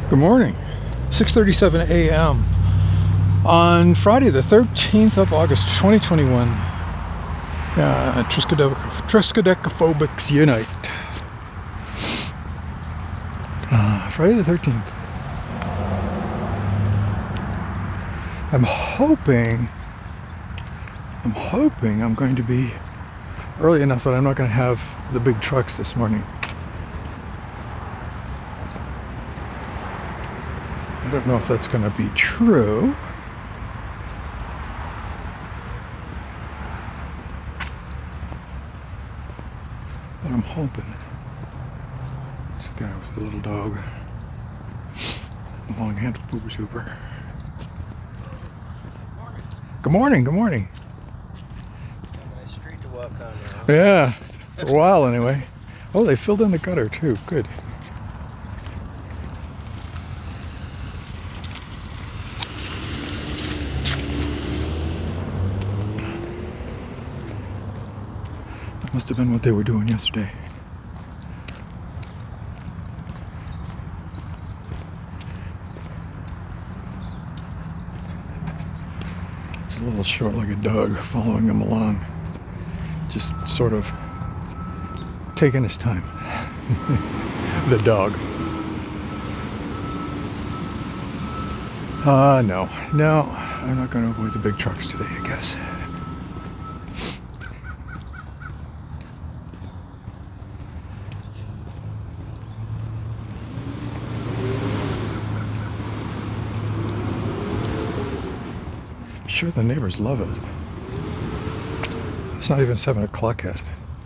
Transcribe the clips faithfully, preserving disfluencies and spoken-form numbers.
Good morning. six thirty-seven a m on Friday the thirteenth of August twenty twenty-one. Uh, Triskaidekaphobics unite. Uh, Friday the thirteenth. I'm hoping, I'm hoping I'm going to be early enough that I'm not going to have the big trucks this morning. I don't know if that's going to be true. But I'm hoping. This guy with the little dog. Long-handled boober super. Good morning, good morning. Nice street to walk on now. Yeah, for a while anyway. Oh, they filled in the gutter too. Good. That must have been what they were doing yesterday. It's a little short-legged dog following him along. Just sort of taking his time. The dog. Uh, no. No, I'm not going to avoid the big trucks today, I guess. Sure, the neighbors love it. It's not even seven o'clock yet.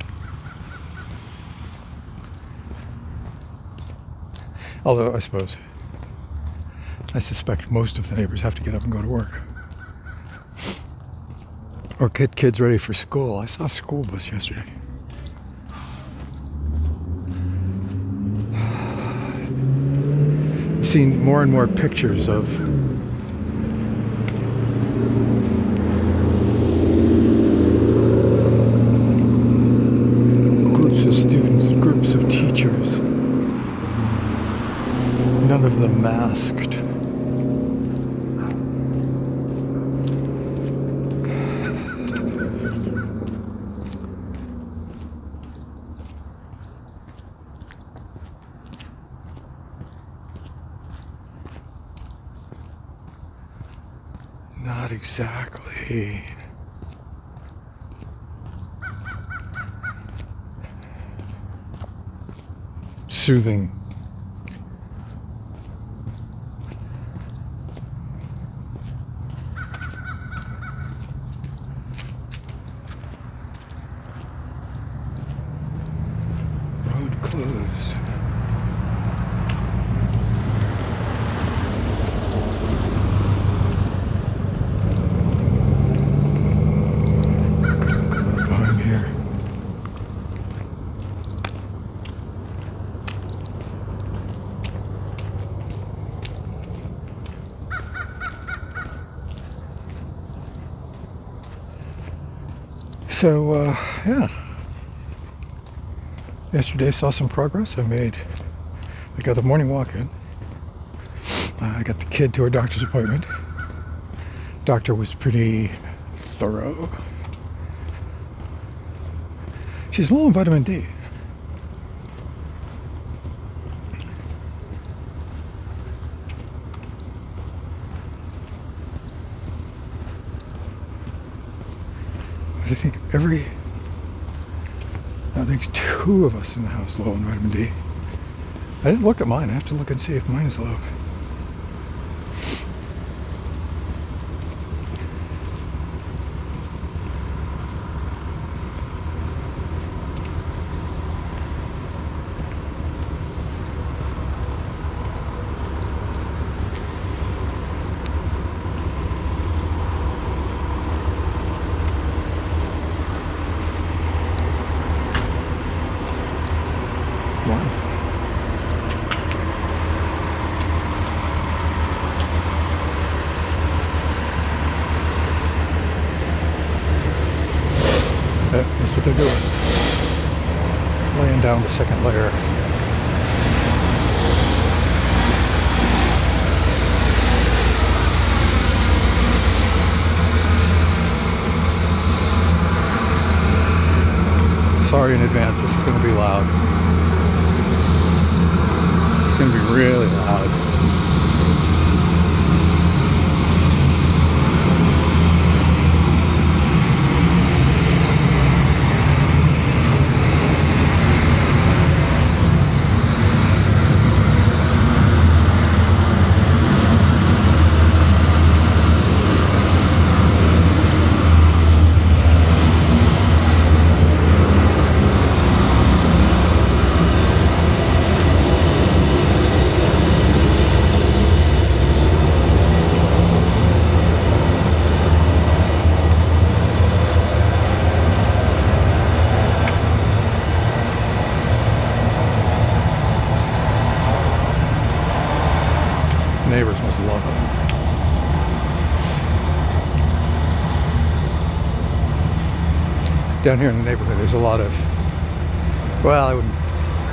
Although I suppose, I suspect most of the neighbors have to get up and go to work, or get kids ready for school. I saw a school bus yesterday. I've seen more and more pictures of of students and groups of teachers, none of them masked. Not exactly. Soothing. Road closed. I'm here. So, uh, yeah. Yesterday saw some progress. I made, I got the morning walk in. Uh, I got the kid to her doctor's appointment. Doctor was pretty thorough. She's low on vitamin D. I think every, I think it's two of us in the house low on vitamin D. I didn't look at mine. I have to look and see if mine is low. Yeah, that's what they're doing. Laying down the second layer. sorry in advance, this is going to be loud. It's going to be really loud. Neighbors must love it. Down here in the neighborhood, there's a lot of, well, I wouldn't,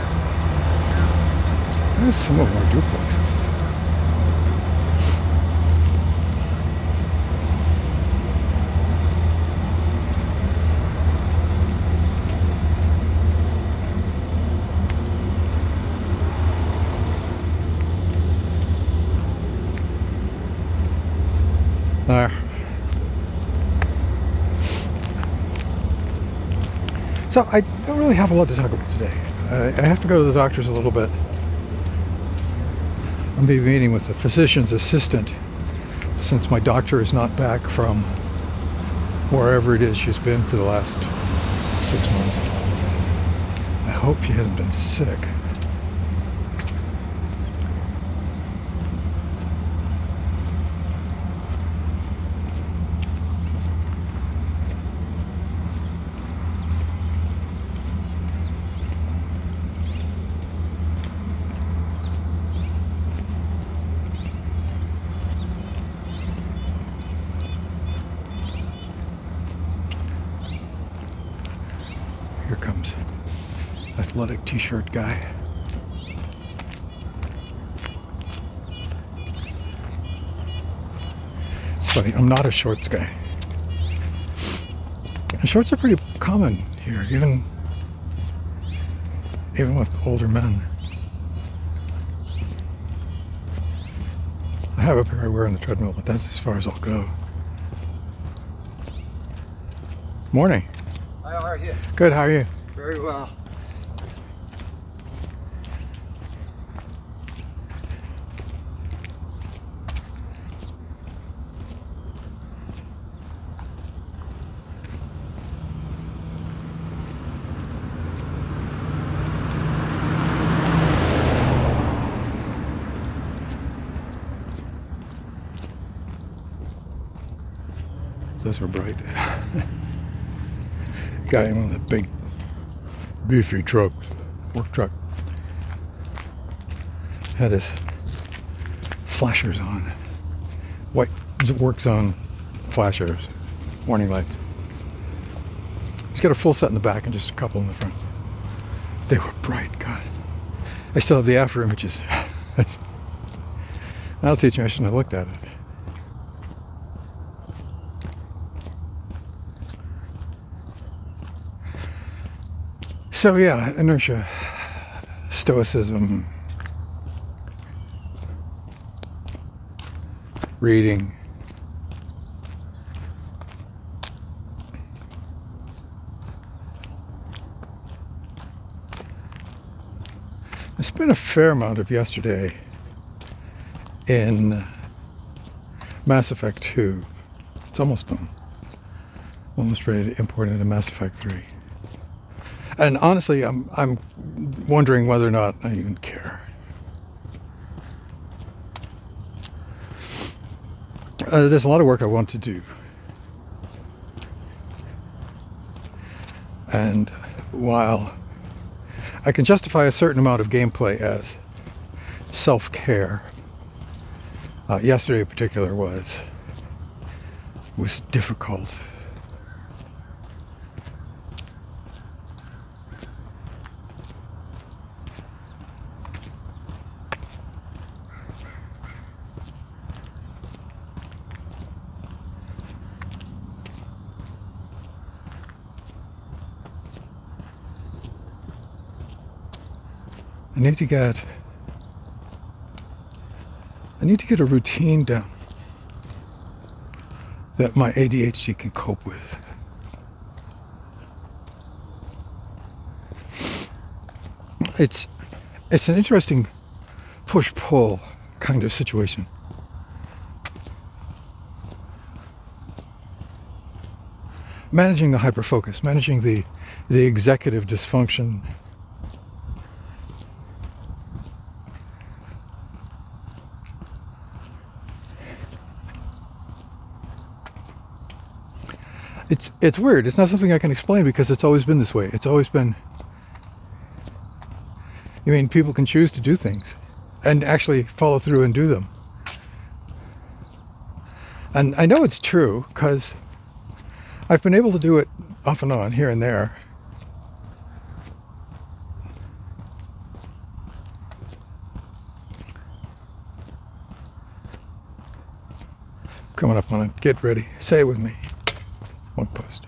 there's some of our duplexes. There. So I don't really have a lot to talk about today. I, I have to go to the doctor's a little bit. I'll be meeting with the physician's assistant since my doctor is not back from wherever it is she's been for the last six months. I hope she hasn't been sick. Here comes athletic t-shirt guy. It's funny, I'm not a shorts guy. And shorts are pretty common here, even even with older men. I have a pair I wear on the treadmill, but that's as far as I'll go. Morning. Hi, how are you? Good, how are you? Very well. Those are bright. Guy in one of the big beefy trucks, work truck, had his flashers on, white work zone flashers, warning lights. He's got a full set in the back and just a couple in the front. They were bright, God. I still have the after images. That'll teach me I shouldn't have looked at it. So yeah, inertia, stoicism, reading, I spent a fair amount of yesterday in Mass Effect two. It's almost done. Almost ready to import into Mass Effect three. And honestly, I'm I'm wondering whether or not I even care. Uh, there's a lot of work I want to do, and while I can justify a certain amount of gameplay as self-care, uh, yesterday in particular was was difficult. I need to get I need to get a routine down that my A D H D can cope with. It's it's an interesting push-pull kind of situation. Managing the hyperfocus, managing the the executive dysfunction. It's it's weird. It's not something I can explain because it's always been this way. It's always been. I mean, people can choose to do things and actually follow through and do them. And I know it's true because I've been able to do it off and on, here and there. Coming up on it. Get ready. Say it with me. One post.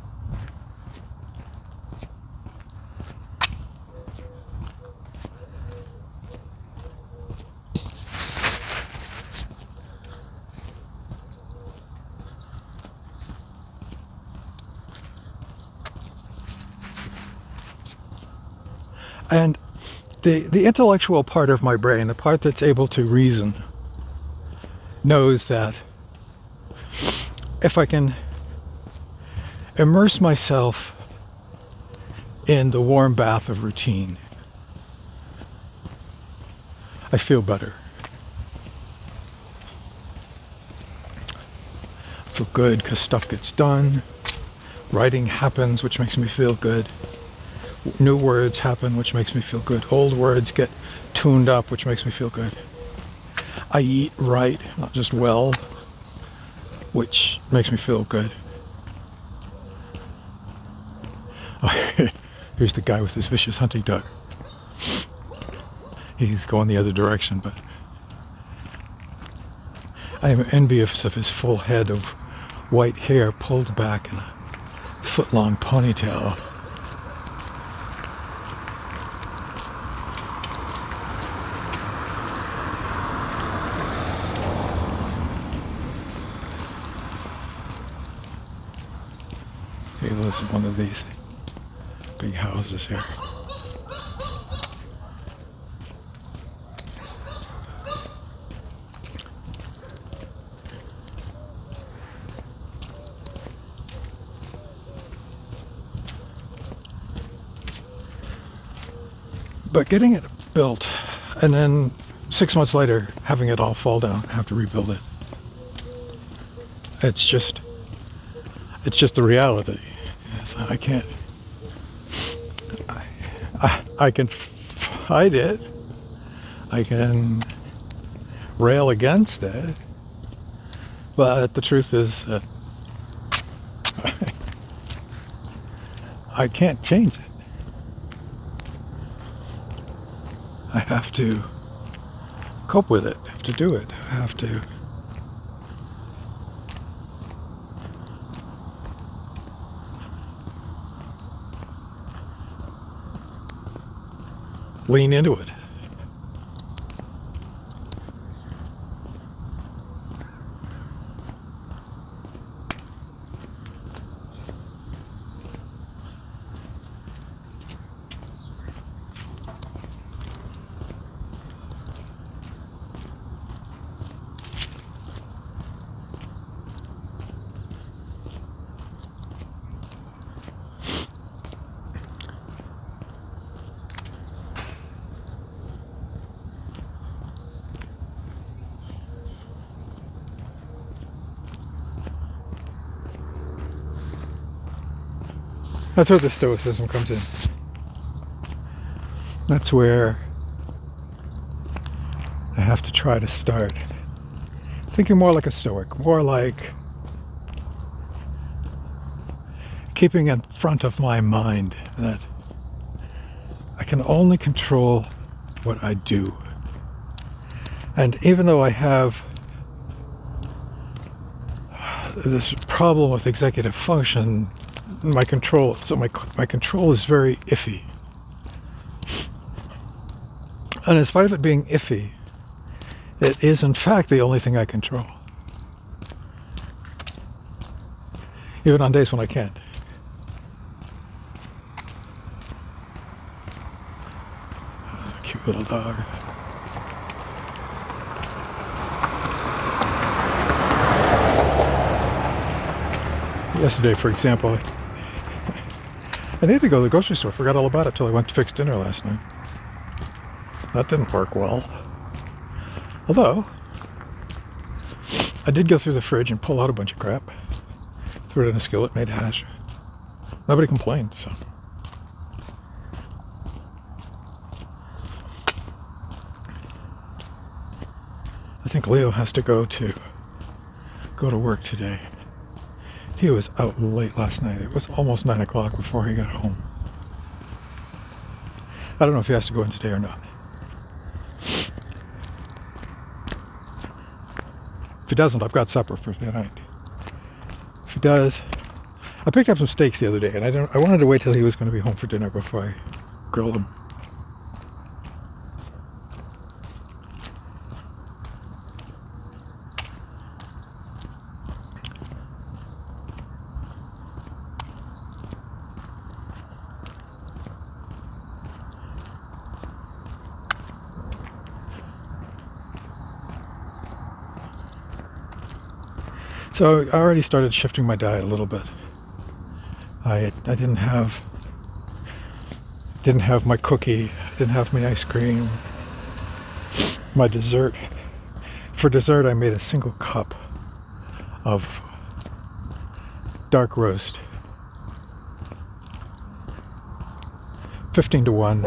And the the intellectual part of my brain, the part that's able to reason, knows that if I can immerse myself in the warm bath of routine, I feel better. I feel good because stuff gets done. Writing happens, which makes me feel good. New words happen, which makes me feel good. Old words get tuned up, which makes me feel good. I eat right, not just well, which makes me feel good. Oh, here's the guy with his vicious hunting dog. He's going the other direction, but I am envious of his full head of white hair pulled back in a foot-long ponytail. He lives in one of these big houses here. But getting it built and then six months later having it all fall down, have to rebuild it. It's just it's just the reality. Yes, I can't I, I, I can fight it. I can rail against it. But the truth is that I can't change it. I have to cope with it, to do it. I have to lean into it. That's where the stoicism comes in. That's where I have to try to start thinking more like a stoic, more like keeping in front of my mind that I can only control what I do. And even though I have this problem with executive function, my control, so my my control is very iffy. And in spite of it being iffy, it is in fact the only thing I control. Even on days when I can't. Oh, cute little dog. Yesterday, for example, I needed to go to the grocery store. Forgot all about it till I went to fix dinner last night. That didn't work well. Although, I did go through the fridge and pull out a bunch of crap. Threw it in a skillet, made hash. Nobody complained, so. I think Leo has to go to go to work today. He was out late last night. It was almost nine o'clock before he got home. I don't know if he has to go in today or not. If he doesn't, I've got supper for tonight. If he does, I picked up some steaks the other day, and I don't. I wanted to wait till he was going to be home for dinner before I grilled them. So I already started shifting my diet a little bit. I I didn't have didn't have my cookie, didn't have my ice cream, my dessert. For dessert, I made a single cup of dark roast, fifteen to one.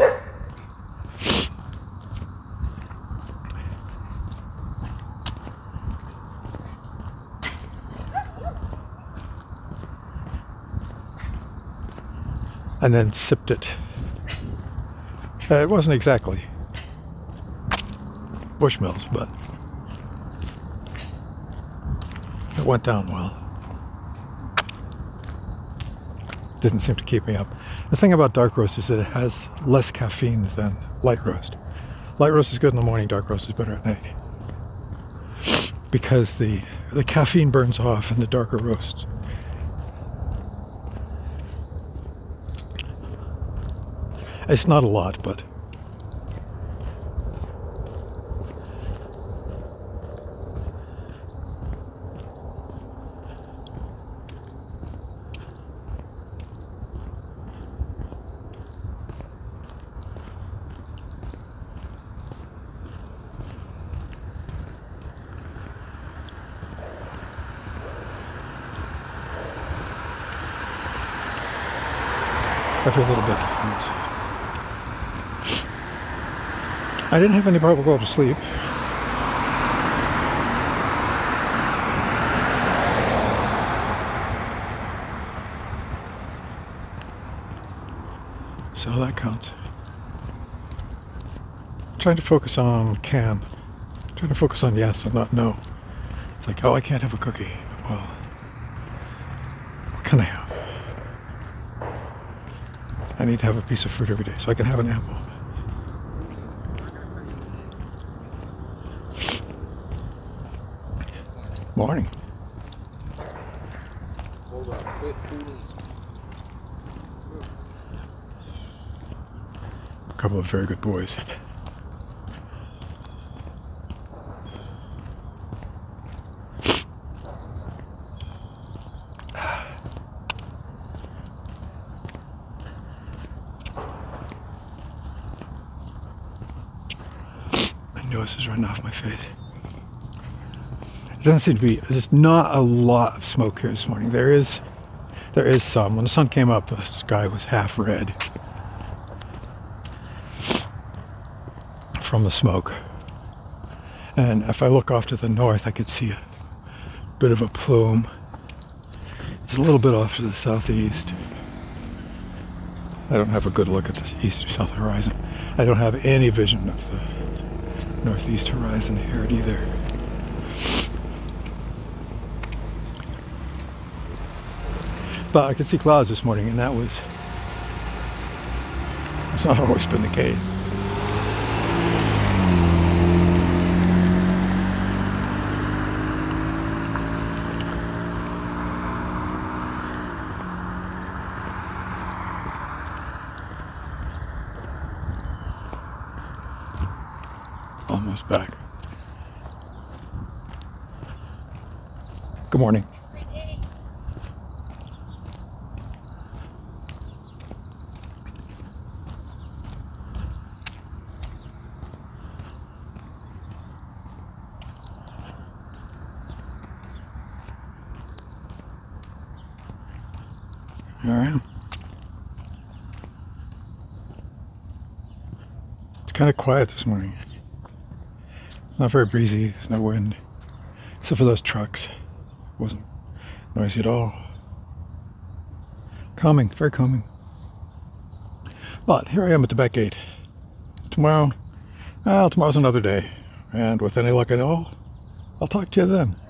And then sipped it. Uh, it wasn't exactly Bushmills, but it went down well. Didn't seem to keep me up. The thing about dark roast is that it has less caffeine than light roast. Light roast is good in the morning, dark roast is better at night. Because the, the caffeine burns off in the darker roasts. It's not a lot, but every little bit counts. I didn't have any problem going to sleep. So that counts. Trying to focus on can. Trying to focus on yes and not no. It's like, oh, I can't have a cookie. Well, what can I have? I need to have a piece of fruit every day so I can have an apple. Morning. Hold on. Quit fooling. A couple of very good boys. My nose is running off my face. There doesn't seem to be, there's not a lot of smoke here this morning. There is, there is some. When the sun came up, the sky was half red from the smoke. And if I look off to the north, I could see a bit of a plume. It's a little bit off to the southeast. I don't have a good look at this east or south horizon. I don't have any vision of the northeast horizon here either. But I could see clouds this morning, and that was, it's not always been the case. Almost back. Good morning. Great day. All right. It's kind of quiet this morning. It's not very breezy. There's no wind, except for those trucks. It wasn't noisy at all. Calming, very calming. But here I am at the back gate. Tomorrow, well, tomorrow's another day. And with any luck at all, I'll talk to you then.